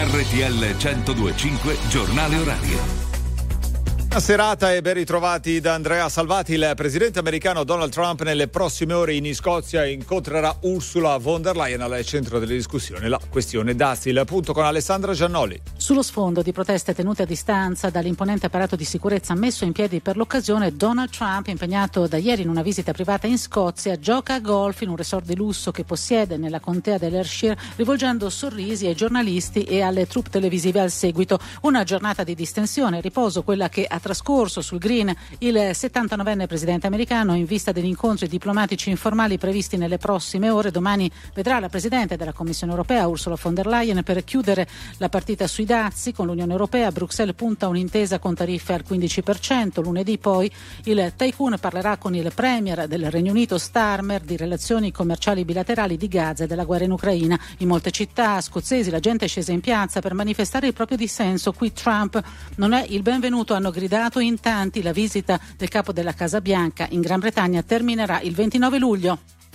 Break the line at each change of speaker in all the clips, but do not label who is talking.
RTL 102.5 Giornale Orario.
Buona serata e ben ritrovati da Andrea Salvati. Il presidente americano Donald Trump nelle prossime ore in Scozia incontrerà Ursula von der Leyen. Al centro delle discussioni la questione dazi. Il punto con Alessandra Giannoli.
Sullo sfondo di proteste tenute a distanza dall'imponente apparato di sicurezza messo in piedi per l'occasione, Donald Trump, impegnato da ieri in una visita privata in Scozia, gioca a golf in un resort di lusso che possiede nella contea dell'Ayrshire, rivolgendo sorrisi ai giornalisti e alle troupe televisive al seguito. Una giornata di distensione e riposo, quella che ha trascorso sul green il 79enne presidente americano in vista degli incontri diplomatici informali previsti nelle prossime ore. Domani vedrà la presidente della Commissione europea Ursula von der Leyen per chiudere la partita sui dazi con l'Unione Europea. Bruxelles punta a un'intesa con tariffe al 15%. Lunedì poi il tycoon parlerà con il premier del Regno Unito Starmer di relazioni commerciali bilaterali, di Gaza e della guerra in Ucraina. In molte città scozzesi la gente è scesa in piazza per manifestare il proprio dissenso. Qui Trump non è il benvenuto, hanno gridato in tanti. La visita del capo della Casa Bianca in Gran Bretagna terminerà il 29 luglio.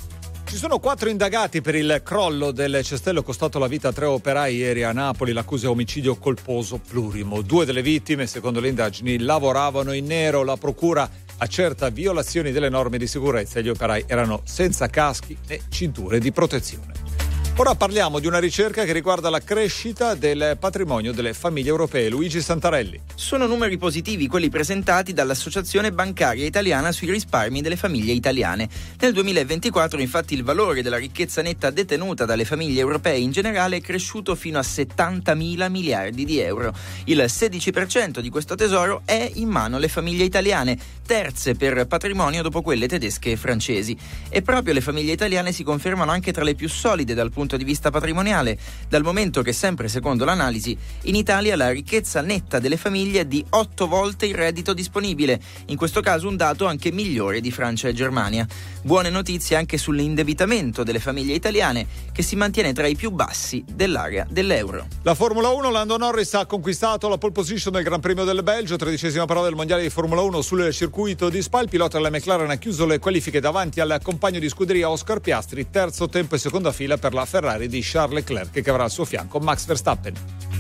Ci sono 4 indagati per il crollo del cestello costato la vita a 3 operai ieri a Napoli. L'accusa è omicidio colposo plurimo. 2 delle vittime, secondo le indagini, lavoravano in nero. La procura accerta violazioni delle norme di sicurezza e gli operai erano senza caschi né cinture di protezione. Ora parliamo di una ricerca che riguarda la crescita del patrimonio delle famiglie europee. Luigi Santarelli.
Sono numeri positivi quelli presentati dall'Associazione Bancaria Italiana sui risparmi delle famiglie italiane. Nel 2024, infatti, il valore della ricchezza netta detenuta dalle famiglie europee in generale è cresciuto fino a 70.000 miliardi di euro. Il 16% di questo tesoro è in mano alle famiglie italiane, terze per patrimonio dopo quelle tedesche e francesi. E proprio le famiglie italiane si confermano anche tra le più solide dal punto di vista patrimoniale, dal momento che, sempre secondo l'analisi, in Italia la ricchezza netta delle famiglie è di 8 volte il reddito disponibile, in questo caso un dato anche migliore di Francia e Germania. Buone notizie anche sull'indebitamento delle famiglie italiane, che si mantiene tra i più bassi dell'area dell'euro.
La Formula 1, Lando Norris ha conquistato la pole position del Gran Premio del Belgio, 13ª prova del mondiale di Formula 1 sul circuito di Spa. Il pilota della McLaren ha chiuso le qualifiche davanti al compagno di scuderia Oscar Piastri, terzo tempo e seconda fila per la Ferrari di Charles Leclerc, che avrà al suo fianco Max Verstappen.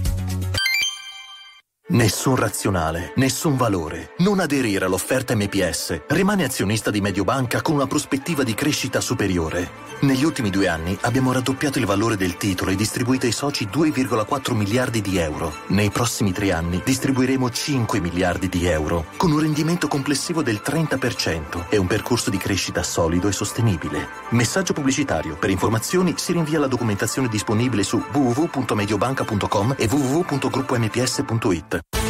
Nessun razionale, nessun valore. Non aderire all'offerta MPS. Rimane azionista di Mediobanca con una prospettiva di crescita superiore. Negli ultimi 2 anni abbiamo raddoppiato il valore del titolo e distribuito ai soci 2,4 miliardi di euro. Nei prossimi 3 anni distribuiremo 5 miliardi di euro, con un rendimento complessivo del 30% e un percorso di crescita solido e sostenibile. Messaggio pubblicitario. Per informazioni si rinvia la documentazione disponibile su www.mediobanca.com e www.gruppomps.it.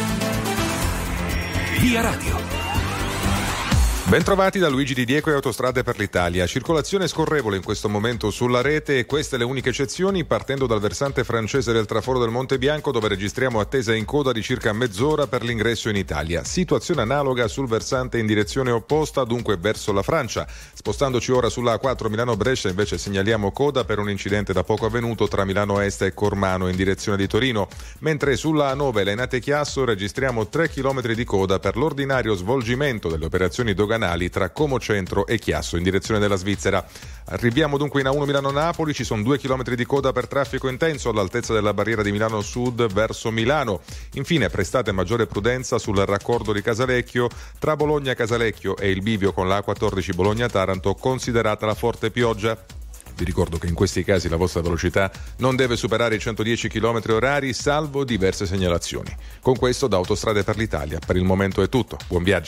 Via Radio.
Bentrovati da Luigi Di Diego e Autostrade per l'Italia. Circolazione scorrevole in questo momento sulla rete e queste le uniche eccezioni, partendo dal versante francese del traforo del Monte Bianco, dove registriamo attesa in coda di circa mezz'ora per l'ingresso in Italia. Situazione analoga sul versante in direzione opposta, dunque verso la Francia. Spostandoci ora sulla A4 Milano-Brescia, invece segnaliamo coda per un incidente da poco avvenuto tra Milano Est e Cormano in direzione di Torino, mentre sulla A9 Lainate-Chiasso registriamo 3 km di coda per l'ordinario svolgimento delle operazioni doganali tra Como Centro e Chiasso in direzione della Svizzera. Arriviamo dunque in A1 Milano-Napoli, ci sono 2 km di coda per traffico intenso all'altezza della barriera di Milano Sud verso Milano. Infine prestate maggiore prudenza sul raccordo di Casalecchio tra Bologna-Casalecchio e il bivio con la A14 Bologna-Taranto, considerata la forte pioggia. Vi ricordo che in questi casi la vostra velocità non deve superare i 110 km orari, salvo diverse segnalazioni. Con questo da Autostrade per l'Italia per il momento è tutto. Buon viaggio.